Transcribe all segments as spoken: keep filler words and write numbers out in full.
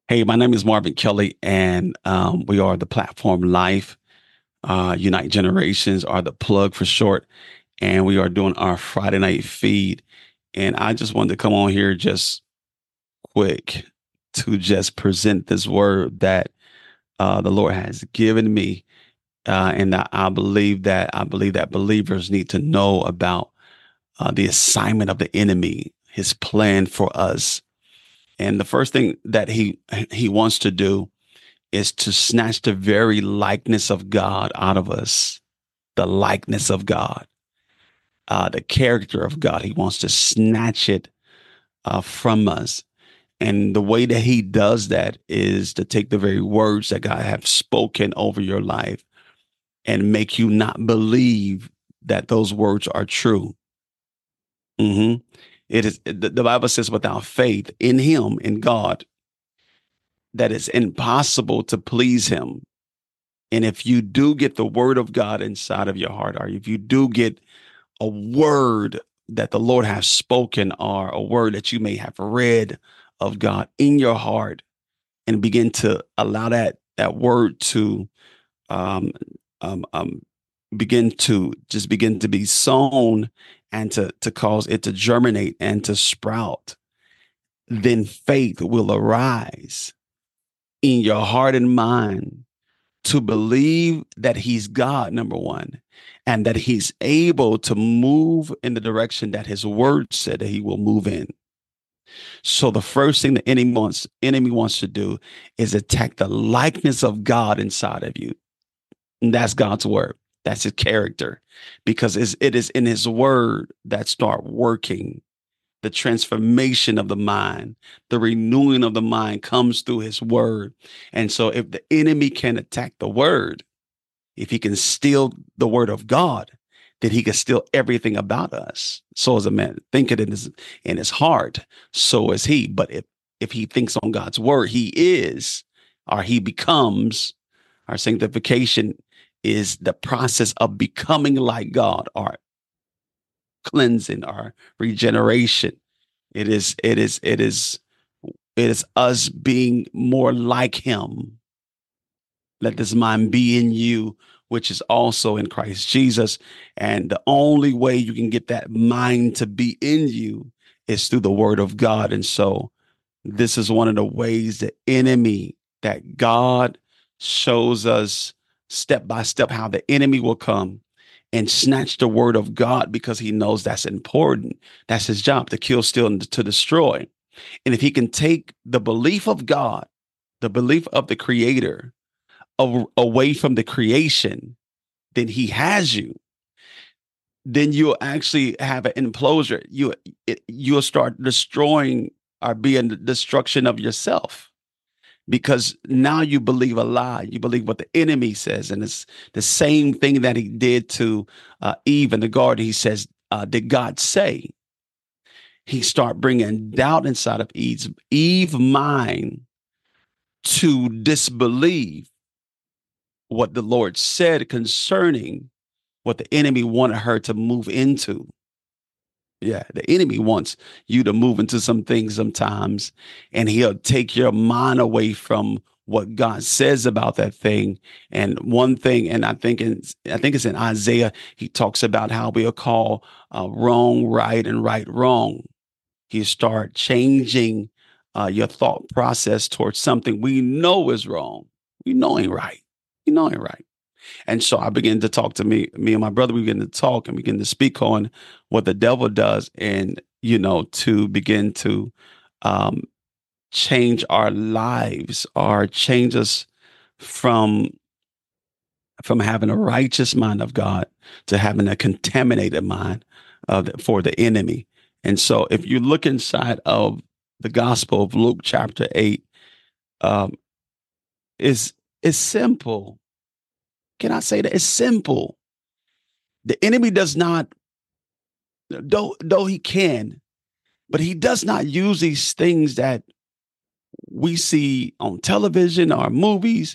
Hey, my name is Marvin Kelly, and um, we are the platform Life. Uh, Unite Generations are the plug for short, and we are doing our Friday night feed. And I just wanted to come on here just quick to just present this word that uh, the Lord has given me, uh, and that I believe that I believe that believers need to know about uh, the assignment of the enemy, his plan for us. And the first thing that he he wants to do is to snatch the very likeness of God out of us, the likeness of God, uh, the character of God. He wants to snatch it uh, from us. And the way that he does that is to take the very words that God have spoken over your life and make you not believe that those words are true. hmm It is the, the Bible says, without faith in Him, in God, that it's impossible to please Him. And if you do get the word of God inside of your heart, or if you do get a word that the Lord has spoken, or a word that you may have read of God in your heart, and begin to allow that that word to um, um, um, begin to just begin to be sown and to to cause it to germinate and to sprout, then faith will arise in your heart and mind to believe that he's God, number one, and that he's able to move in the direction that his word said that he will move in. So the first thing the enemy wants, enemy wants to do is attack the likeness of God inside of you. And that's God's word. That's his character, because it's, it is in his word that start working. The transformation of the mind, the renewing of the mind comes through his word. And so if the enemy can attack the word, if he can steal the word of God, then he can steal everything about us. So as a man thinketh in his in his heart, so is he. But if if he thinks on God's word, he is, or he becomes. Our sanctification is the process of becoming like God, our cleansing, our regeneration. It is, it is, it is, it is us being more like him. Let this mind be in you, which is also in Christ Jesus. And the only way you can get that mind to be in you is through the word of God. And so this is one of the ways the enemy, that God shows us step by step how the enemy will come and snatch the word of God, because he knows that's important. That's his job, to kill, steal, and to destroy. And if he can take the belief of God, the belief of the creator, away from the creation, then he has you. Then you'll actually have an implosion. You it, you'll start destroying, or being the destruction of yourself, because now you believe a lie. You believe what the enemy says, and it's the same thing that he did to uh, Eve in the garden. He says, uh, "Did God say?" He start bringing doubt inside of Eve's Eve mind to disbelieve what the Lord said concerning what the enemy wanted her to move into. Yeah, the enemy wants you to move into some things sometimes, and he'll take your mind away from what God says about that thing. And one thing, and I think in, I think it's in Isaiah, he talks about how we'll call uh, wrong right and right wrong. You start changing uh, your thought process towards something we know is wrong. We know ain't right. We know ain't right. And so I began to talk to me, me and my brother, we began to talk and begin to speak on what the devil does, and, you know, to begin to um, change our lives, or change us from, from having a righteous mind of God to having a contaminated mind uh, for the enemy. And so if you look inside of the Gospel of Luke chapter eight, um, is is simple. Can I say that? It's simple. The enemy does not, though though he can, but he does not use these things that we see on television or movies.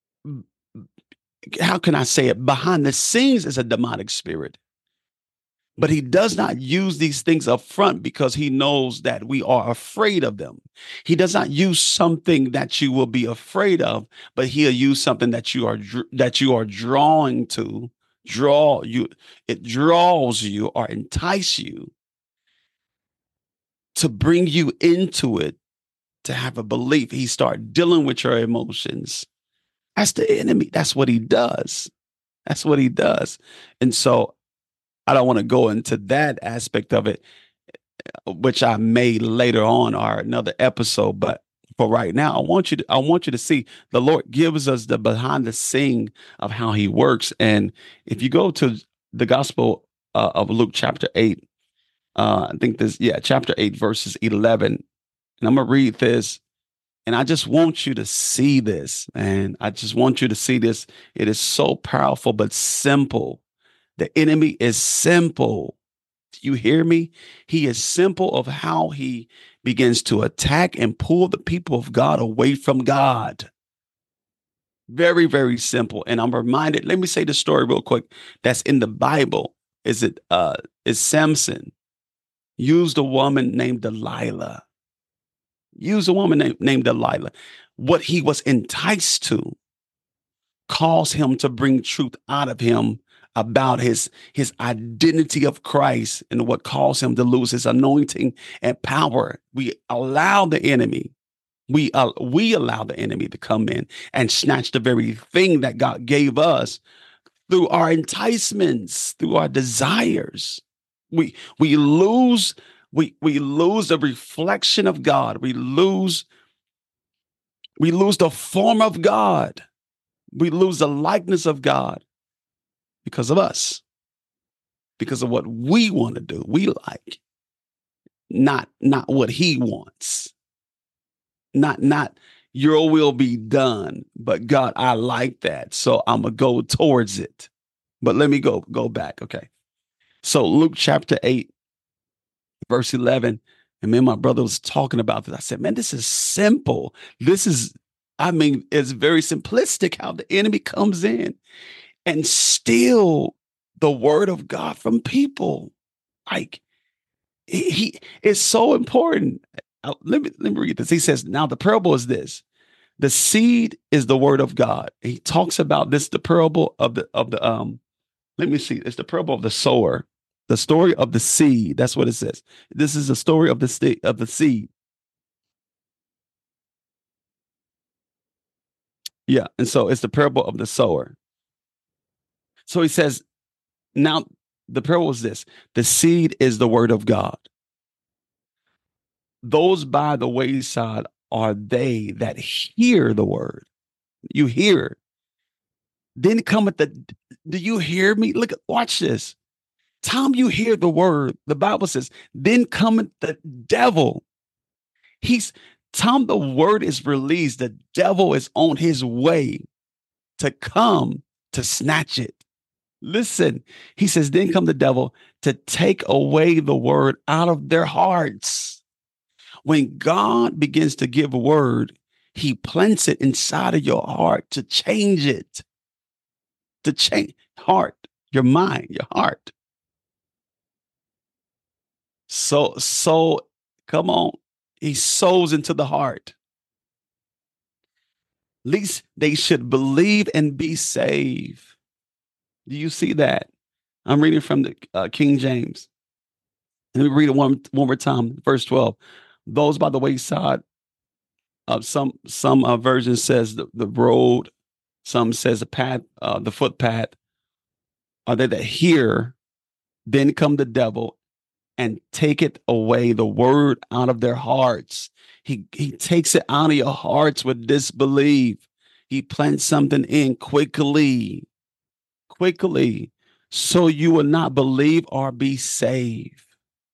How can I say it? Behind the scenes is a demonic spirit. But he does not use these things up front because he knows that we are afraid of them. He does not use something that you will be afraid of, but he'll use something that you are that you are drawing to, draw you, it draws you or entice you to bring you into it, to have a belief. He start dealing with your emotions. That's the enemy. That's what he does. That's what he does. And so I don't want to go into that aspect of it, which I may later on or another episode. But for right now, I want you to I want you to see the Lord gives us the behind the scene of how he works. And if you go to the Gospel uh, of Luke chapter eight, uh, I think this, yeah, chapter eight, verses eleven. And I'm gonna read this. And I just want you to see this, man. I just want you to see this. It is so powerful, but simple. The enemy is simple. You hear me? He is simple of how he begins to attack and pull the people of God away from God. Very, very simple. And I'm reminded, let me say the story real quick. That's in the Bible. Is it uh is Samson used a woman named Delilah. Used a woman named, named Delilah. What he was enticed to caused him to bring truth out of him about his his identity of Christ, and what caused him to lose his anointing and power. We allow the enemy, we uh, we allow the enemy to come in and snatch the very thing that God gave us through our enticements, through our desires. We we lose we we lose the reflection of God. We lose we lose the form of God. We lose the likeness of God because of us, because of what we want to do, we like, not not what he wants, not not your will be done, but God, I like that, so I'm gonna go towards it. But let me go go back, okay? So Luke chapter eight, verse eleven, and me and my brother was talking about this. I said, man, this is simple. This is, I mean, it's very simplistic how the enemy comes in and steal the word of God from people. Like he, he is so important. Uh, Let me let me read this. He says, now the parable is this. The seed is the word of God. He talks about this, the parable of the of the um, let me see. It's the parable of the sower, the story of the seed. That's what it says. This is the story of the st- of the seed. Yeah. And so it's the parable of the sower. So he says, now the parable is this: the seed is the word of God. Those by the wayside are they that hear the word. You hear. Then cometh the, do you hear me? Look, watch this. Time you hear the word, the Bible says, then cometh the devil. He's, time the word is released, the devil is on his way to come to snatch it. Listen, he says, then come the devil to take away the word out of their hearts. When God begins to give a word, he plants it inside of your heart to change it, to change heart, your mind, your heart. So, so come on. He sows into the heart. At least they should believe and be saved. Do you see that? I'm reading from the uh, King James. Let me read it one, one more time. Verse twelve. Those by the wayside, uh, some some uh, version says the, the road, some says the path, uh, the footpath. Are they that hear? Then come the devil and take it away, the word out of their hearts. He he takes it out of your hearts with disbelief. He plants something in quickly, quickly, so you will not believe or be saved.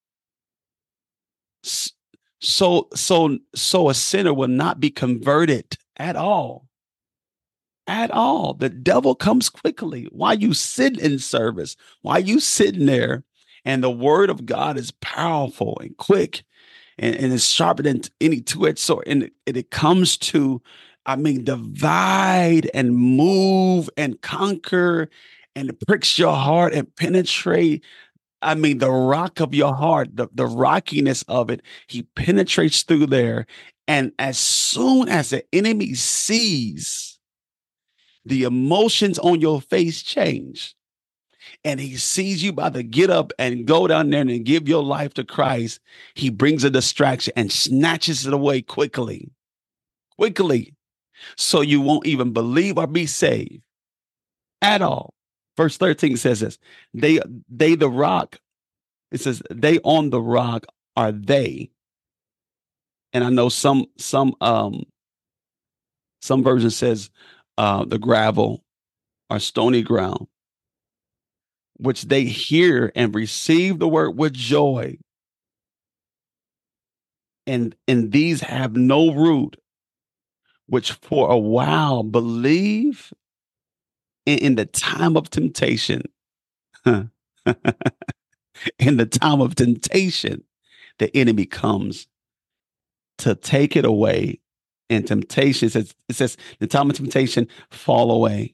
So so so a sinner will not be converted at all. At all. The devil comes quickly. Why you sit in service? Why you sitting there? And the word of God is powerful and quick, and, and it's sharper than any two-edged sword. And it, it comes to, I mean, divide and move and conquer, and it pricks your heart and penetrate I mean, the rock of your heart, the, the rockiness of it, he penetrates through there. And as soon as the enemy sees the emotions on your face change, and he sees you about to get up and go down there and give your life to Christ, he brings a distraction and snatches it away quickly, quickly, so you won't even believe or be saved at all. Verse thirteen says this, they, they, the rock, it says, they on the rock are they. And I know some, some, um, some version says, uh, the gravel or stony ground, which they hear and receive the word with joy. And, and these have no root, which for a while believe in, in the time of temptation. In the time of temptation, the enemy comes to take it away. And temptation, it says, it says the time of temptation fall away.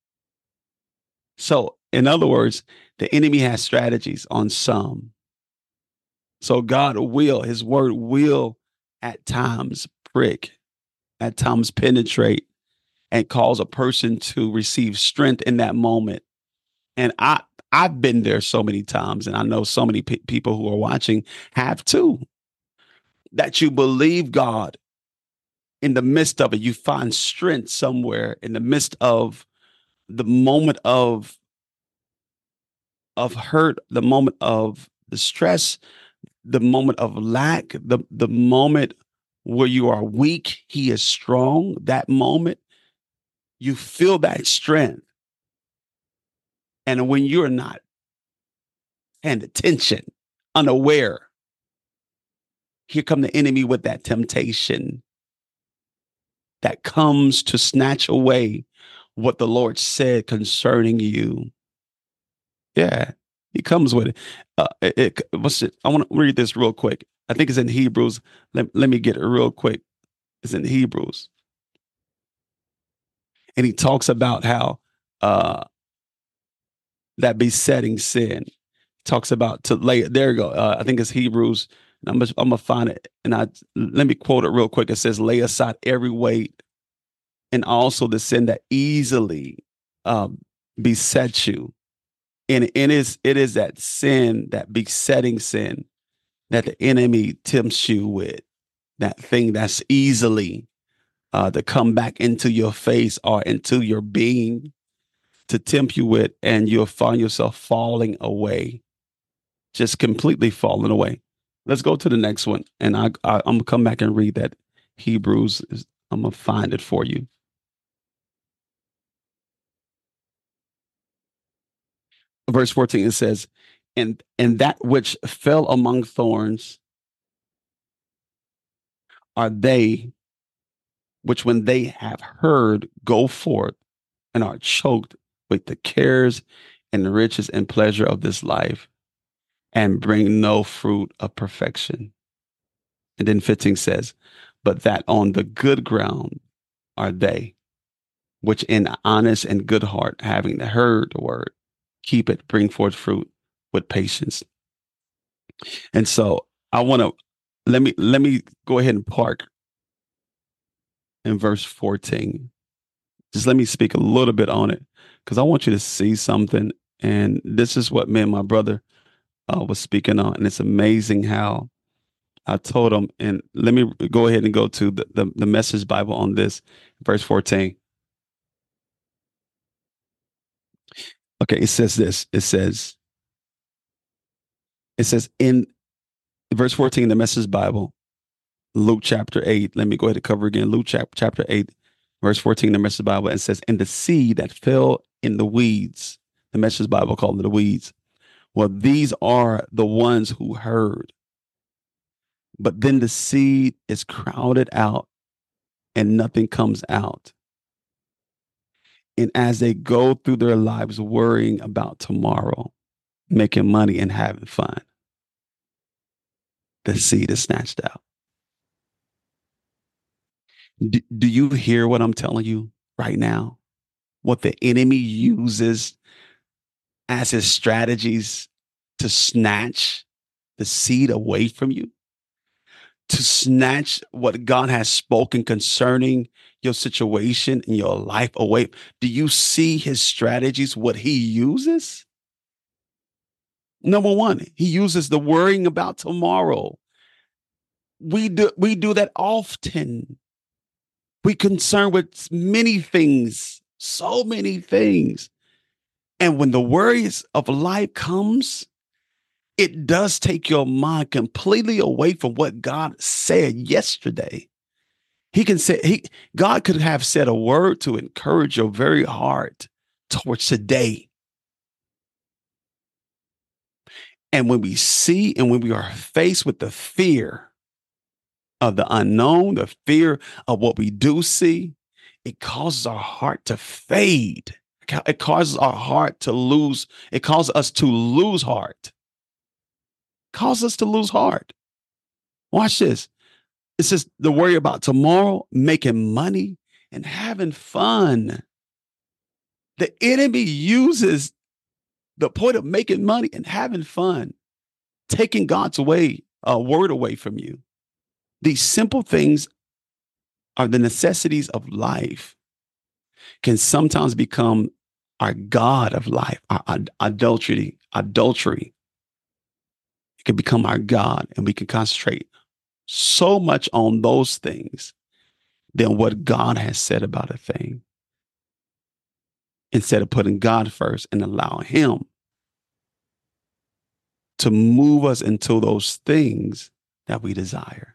So, in other words, the enemy has strategies on some. So God will, his word will at times prick, at times penetrate, and cause a person to receive strength in that moment. And I, I've been there so many times, and I know so many pe- people who are watching have too, that you believe God in the midst of it. You find strength somewhere in the midst of the moment of, of hurt, the moment of the stress, the moment of lack, the, the moment where you are weak, he is strong. That moment, you feel that strength. And when you're not paying attention, unaware, here come the enemy with that temptation that comes to snatch away what the Lord said concerning you. Yeah, he comes with it. Uh, it, it what's it? I want to read this real quick. I think it's in Hebrews. Let, let me get it real quick. It's in Hebrews. And he talks about how uh, that besetting sin. Talks about to lay. There you go. Uh, I think it's Hebrews. And I'm gonna, I'm gonna find it. And I let me quote it real quick. It says, "Lay aside every weight and also the sin that easily um, besets you." And it is it is that sin, that besetting sin, that the enemy tempts you with. That thing that's easily uh, to come back into your face or into your being, to tempt you with, and you'll find yourself falling away, just completely falling away. Let's go to the next one, and I, I I'm gonna come back and read that Hebrews. I'm gonna find it for you. Verse fourteen, it says, "And and that which fell among thorns are they which, when they have heard, go forth and are choked with the cares and the riches and pleasure of this life, and bring no fruit of perfection." And then fifteen says, "But that on the good ground are they, which in honest and good heart, having heard the word, keep it, bring forth fruit with patience." And so I want to let me let me go ahead and park in verse fourteen. Just let me speak a little bit on it, because I want you to see something. And this is what me and my brother uh, was speaking on. And it's amazing how I told him. And let me go ahead and go to the, the, the Message Bible on this, verse fourteen. Okay, it says this. It says, it says in verse fourteen, the Message Bible, Luke chapter eight. Let me go ahead and cover again. Luke chap- chapter eight, verse fourteen, the Message Bible. And it says, "And the seed that fell in the weeds," the Message Bible called it the weeds. "Well, these are the ones who heard. But then the seed is crowded out and nothing comes out. And as they go through their lives worrying about tomorrow, making money and having fun, the seed is snatched out." Do, do you hear what I'm telling you right now? What the enemy uses as his strategies to snatch the seed away from you, to snatch what God has spoken concerning your situation and your life away? Do you see his strategies, what he uses? Number one, he uses the worrying about tomorrow. We do we do that often. We concerned with many things, so many things. And when the worries of life comes, it does take your mind completely away from what God said yesterday. He can say he God could have said a word to encourage your very heart towards today. And when we see and when we are faced with the fear of the unknown, the fear of what we do see, it causes our heart to fade. It causes our heart to lose. It causes us to lose heart. Causes us to lose heart. Watch this. It says the worry about tomorrow, making money and having fun. The enemy uses the point of making money and having fun, taking God's way, uh, word away from you. These simple things are the necessities of life, can sometimes become our God of life, our, our adultery, adultery. It can become our God, and we can concentrate so much on those things than what God has said about a thing, instead of putting God first and allowing him to move us into those things that we desire.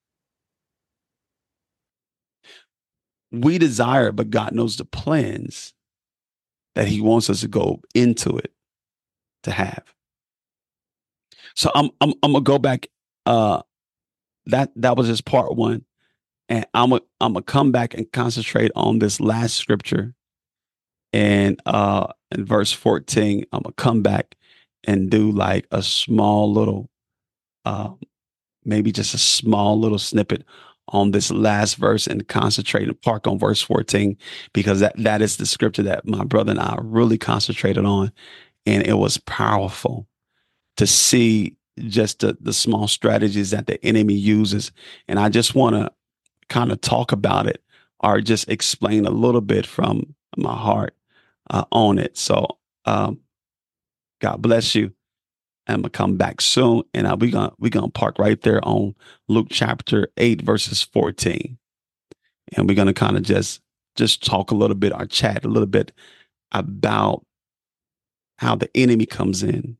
We desire, but God knows the plans that he wants us to go into it to have. So I'm I'm I'm gonna go back. Uh, that that was just part one, and I'm a, I'm gonna come back and concentrate on this last scripture, and uh, in verse fourteen, I'm gonna come back and do like a small little, uh, maybe just a small little snippet on this last verse and concentrate and park on verse fourteen, because that that is the scripture that my brother and I really concentrated on, and it was powerful to see just the, the small strategies that the enemy uses. And I just want to kind of talk about it, or just explain a little bit from my heart uh, on it. So um, God bless you. I'm gonna come back soon, and uh, we're gonna we're gonna park right there on Luke chapter eight, verses fourteen, and we're gonna kind of just just talk a little bit, or chat a little bit about how the enemy comes in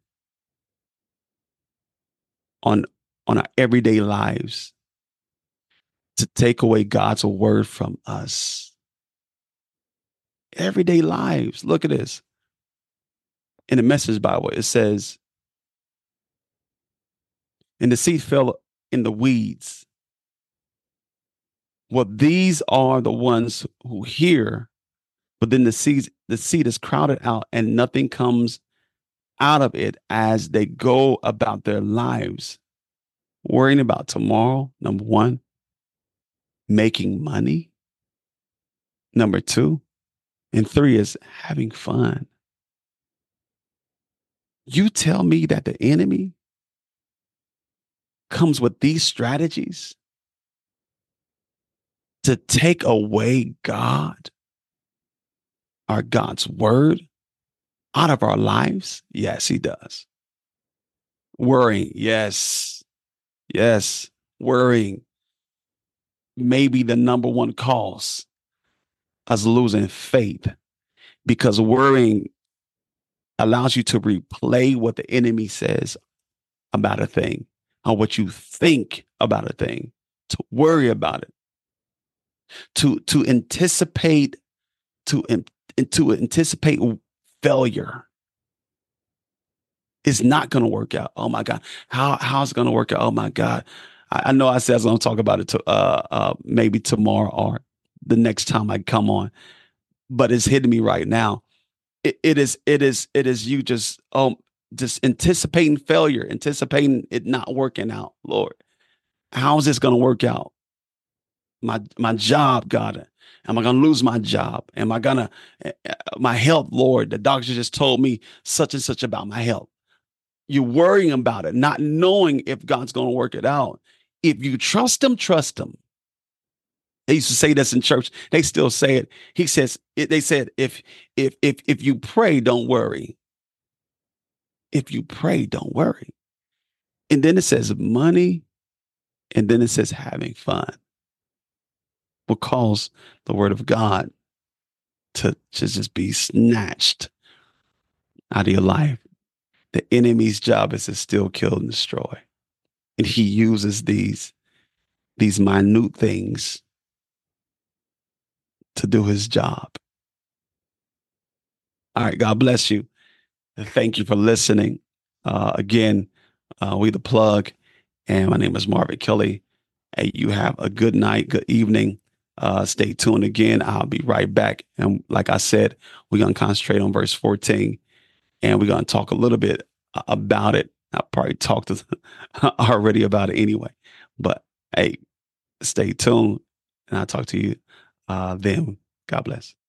on on our everyday lives to take away God's word from us. Everyday lives. Look at this. In the Message Bible, it says, and the seed fell in the weeds. Well, these are the ones who hear, but then the seed, the seed is crowded out and nothing comes out of it as they go about their lives, worrying about tomorrow, number one, making money, number two, and three is having fun. You tell me that the enemy comes with these strategies to take away God, our God's word, out of our lives? Yes, he does. Worrying, yes, yes, worrying may be the number one cause us losing faith, because worrying allows you to replay what the enemy says about a thing, or what you think about a thing, to worry about it, to to anticipate, to to anticipate failure. It's not going to work out. Oh my God, how how's it going to work out? Oh my God, I, I know I said I was going to talk about it to uh, uh, maybe tomorrow or the next time I come on, but it's hitting me right now. It, it is it is it is you just um just anticipating failure, anticipating it not working out. Lord, how is this going to work out? My my job, God, am I going to lose my job? Am I going to, uh, my health, Lord? The doctor just told me such and such about my health. you're worrying about it, not knowing if God's going to work it out. If you trust him, trust him. They used to say this in church. They still say it. He says, it, they said, if, if, if, if you pray, don't worry. If you pray, don't worry. And then it says money. And then it says having fun. Will cause the word of God to, to just be snatched out of your life. The enemy's job is to steal, kill, and destroy. And he uses these, these minute things to do his job. All right, God bless you. Thank you for listening. Uh, again, uh, we the plug, and my name is Marvin Kelly. Hey, you have a good night, good evening. Uh, stay tuned again. I'll be right back. And like I said, we're going to concentrate on verse fourteen, and we're going to talk a little bit about it. I probably talked already about it anyway, but hey, stay tuned, and I'll talk to you uh, then. God bless.